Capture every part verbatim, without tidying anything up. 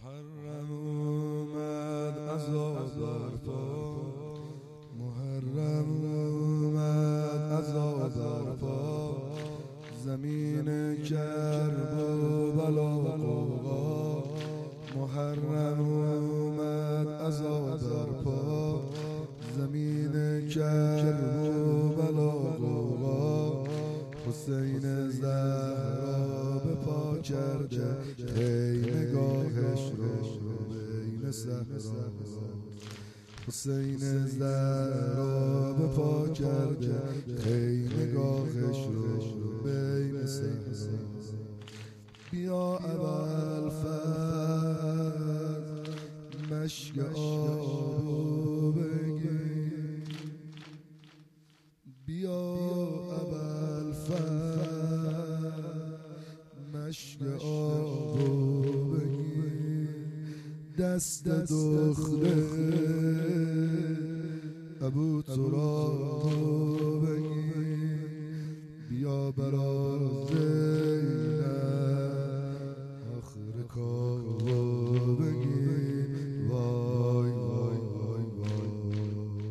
محرم اومد عزا برپا، محرم اومد عزا برپا، زمین کرب و بلا و غوغا. محرم اومد عزا برپا، زمین کرب و بلا و غوغا. حسین زهرا به پا کرده خیمگاهش رو بین صحرا. حسین زهرا به پا کرده خیمگاهش رو بین صحرا. بیا ابوالفضل مشک آبو بگیر، بیا مشک آبو بگیر، دست دختر ابو ترابو بگیر. بیا برا زینب آخر کارو بگیر. وای وای وای وای،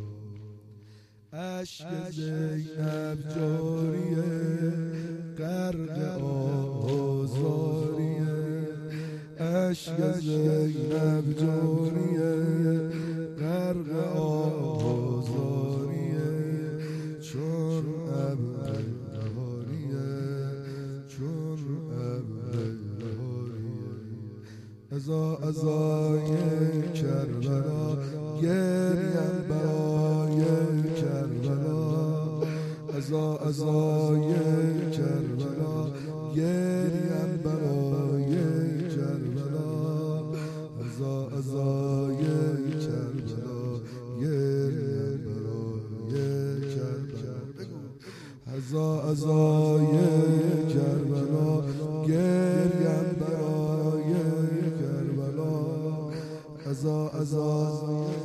عشق زینب جاریه غرق آزاریه، عشق زینب جاریه غرق آزاریه. چون ابر بهاریه، چون ابر بهاریه. عزا عزای کربلا گریم برای کربلا، عزا عزای کربلا گریم برای کربلا، عزا عزای کربلا گریم برای کربلا. عزا عزای کربلا گریم برای کربلا، عزا عزای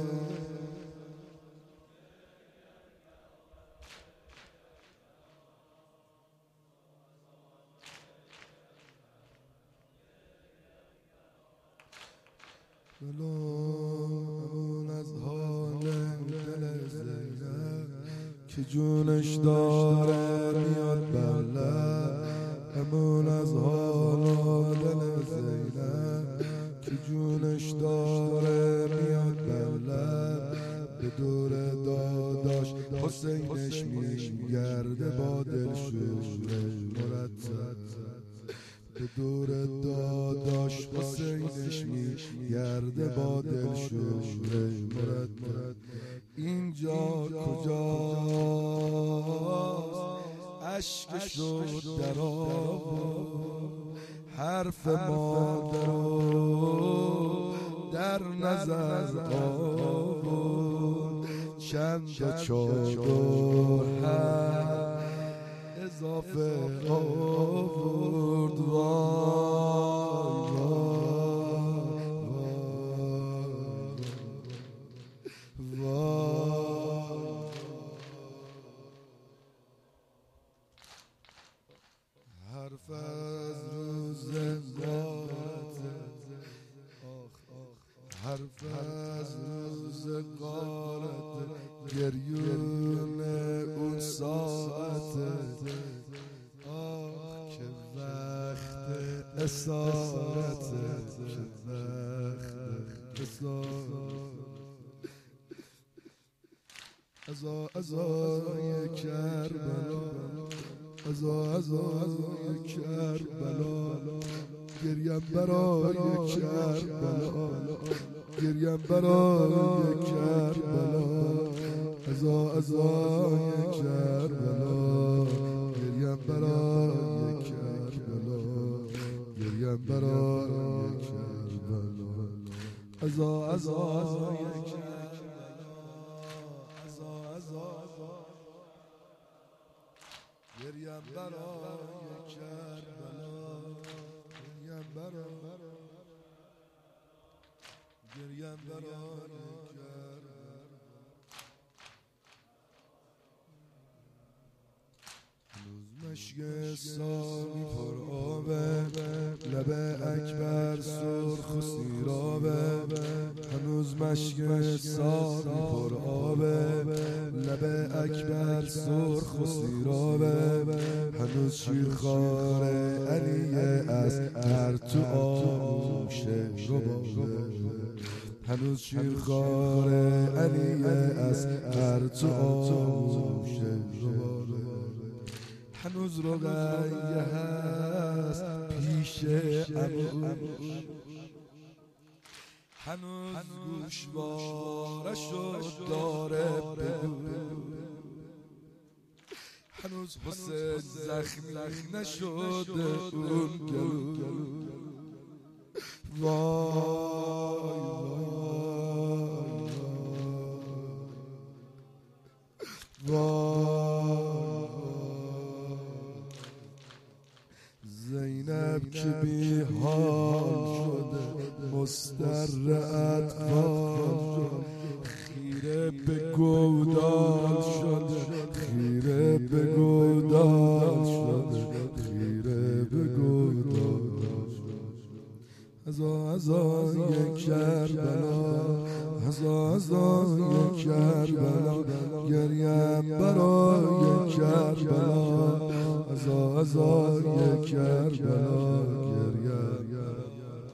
امون از حال دل زینب که جونش داره میاد بر لب. امون از حال دل زینب که جونش داره میاد بر لب. به دور داداش حسینش میگرده با دلشوره مرتب، به دور داداش حسینش میگرده با دلشوره مرتب. اینجا کجاست عشقش رو در آورد، حرف مادر رو در نظر آورد. چند تا چادر هم اضافه آورد. وای وای وای، حرف از روزگارت، حرف از روزگارت، گریون اون ساعت. آه که وقت اسارت، که وقت اسارت. عزا عزای کربلا، عزا عزای کربلا گریم برای کربلا، گریم برای کربلا. عزا عزای کربلا گریم برای کربلا، گریم برای کربلا. عزا عزای کربلا، عزا عزا گریم برای کربلا، گریم برای گریم برای کربلا. هنوز مشک سامی پر آبه، لب اکبر سرخ و سیرابه هنوز مشک ساقی پر آبه لب اکبر سرخ و سیرابه هنوز شیرخوار علیه از هر تو آغوش ربابه هنوز شیرخوار علیه از هر تو آغوش ربابه هنوز رقیه هست پیش عموش هنوز گوشوارشو داره بگو هنوز حسین زخمی نشده اون گلو وای وای زینب که بی حال شده مستر اطفال خیره به گودال شده خیره به گودال شده خیره به گودال شده هزا هزای کربلا هزا هزای کربلا گریم برای کربلا هزا هزای کربلا